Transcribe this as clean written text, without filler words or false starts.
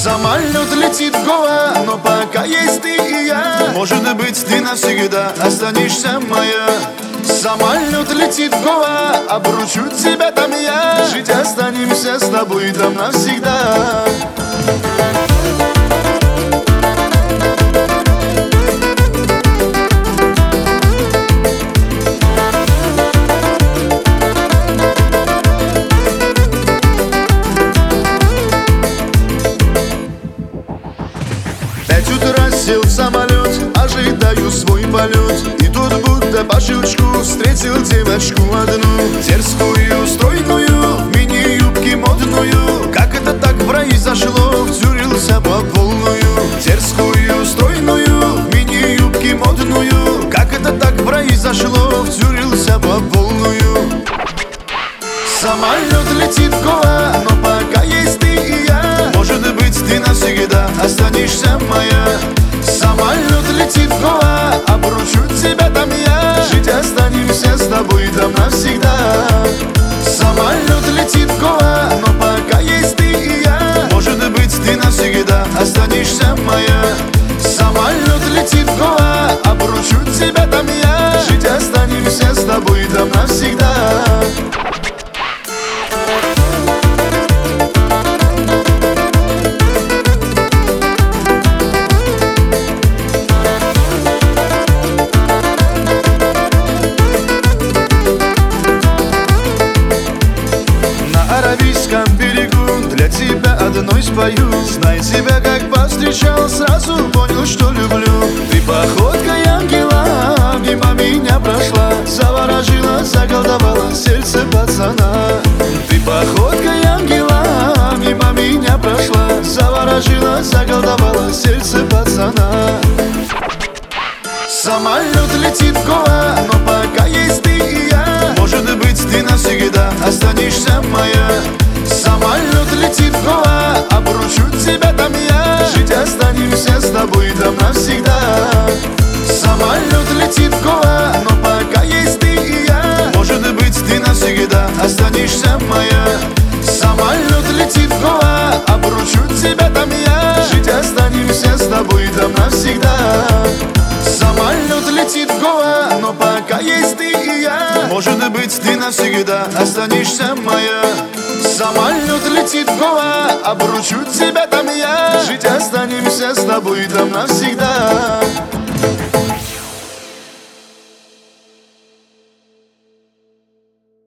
Самолет летит в Гоа, но пока есть ты и я, может быть, ты навсегда останешься моя. Самолет летит в Гоа, обручу тебя там я, жить останемся с тобой там навсегда. Пять утра сел в самолет, ожидаю свой полет, и тут будто по щелчку встретил девочку одну, дерзкую, стройную, в мини-юбке модную. Как это так произошло, втюрился по полную. Дерзкую, стройную, в мини-юбке модную. Как это так произошло, втюрился по полную. Самолет летит в Гоа, но пока есть ты и я, может быть, ты навсегда останешься моя. Самолет летит в Гоа, обручу тебя там я, жить останемся с тобой там навсегда. Самолет летит в Гоа, но пока есть ты и я, может быть, ты навсегда останешься моя. Самолет летит в Гоа, обручу тебя там я, жить останемся с тобой там навсегда. На Аравийском берегу для тебя одной спою. Знай тебя, как повстречал, сразу понял, что люблю. Ты походкой ангела мимо меня прошла, заворожила, заколдовала сердце пацана. Ты походкой ангела мимо меня прошла, заворожила, заколдовала сердце пацана. Самолет летит в Гоа, но пока есть ты и я, может быть, ты навсегда останешься моя. Самолет летит в Гоа, обручу тебя там я, жить останемся с тобой там навсегда. Самолет летит в Гоа, но пока есть ты и я, может быть, ты навсегда останешься моя. Самолет летит в Гоа, обручу тебя там я, жить останемся с тобой там навсегда. Самолет летит в Гоа, но пока есть ты и я, может быть, ты навсегда останешься моя. Самолет летит в Гоа, обручу тебя там я, жить останемся с тобой там навсегда.